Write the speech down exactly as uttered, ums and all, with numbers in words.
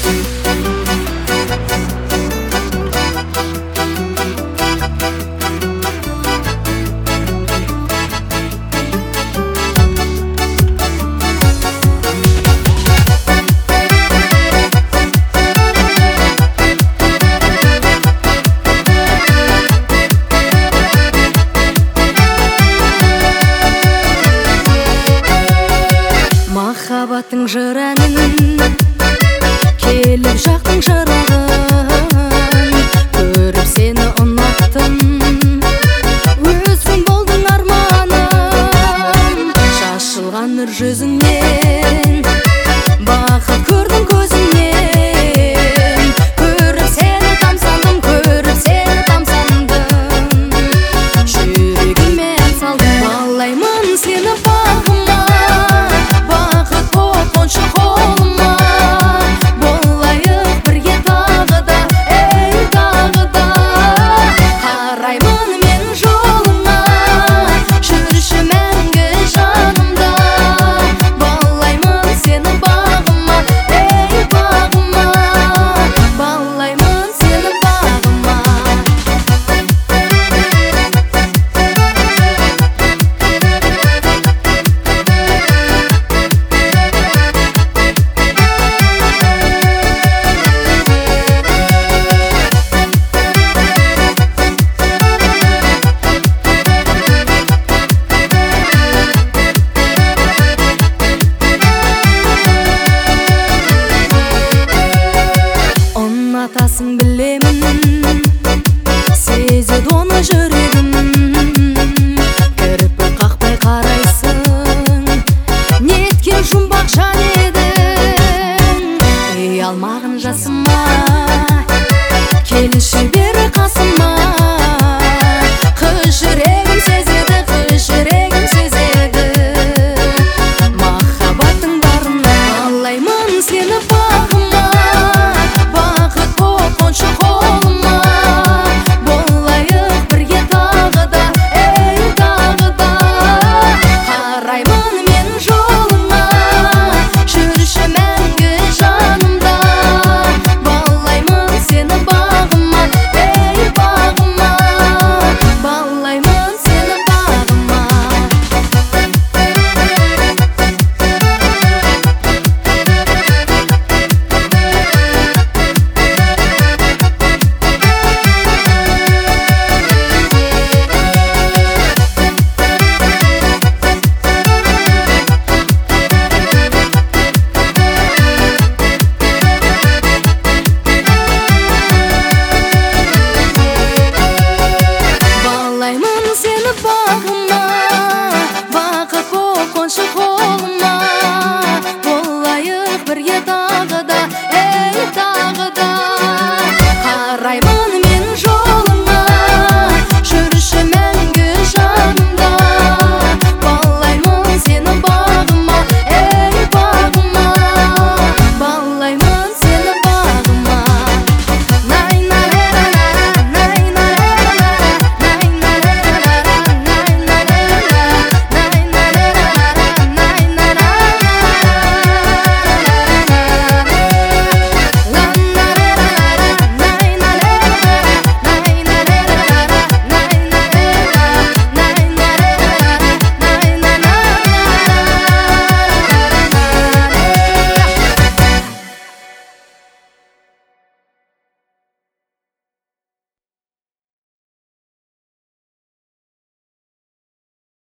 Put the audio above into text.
Махаббаттың жыранын келіп жақтың шырағын көріп сені ұнаттым, өзің болдың арманым. Шашылған нұр жүзіңнен бақыт көрдім көзіңнен, көріп сені тамсандым, көріп сені тамсандым, жүрегіме салдым. Балаймын сені бағыма, бақыт боп қоншы қолыма, болайық бірге тағы да, ей тағы да. Қараймын мен жолыңа, жүрші мәңгі жанымда. Балаймын сені бағыма, ей бағыма, балаймын сені бағыма. Ұнатасың білемін, сезеді оны жүрегім, кірпік қақпай қарайсың, неткен жұмбақ жан едің. Ей алмағын жасыма, келші бері қасыма, қыз жүрегім сезеді, қыз жүрегім сезеді махаббаттың барына. Балаймын сені бағыма, бақыт боп қоншы қолыма, болайық бірге тағы да, ей тағы да. Қараймын мен жолыңа, жүрші мәңгі жанымда. Балаймын сені бағыма, ей бағыма, балаймын сені бағыма. Балаймын сені бағыма, бақыт боп қоншы қолыма, болайық бірге тағы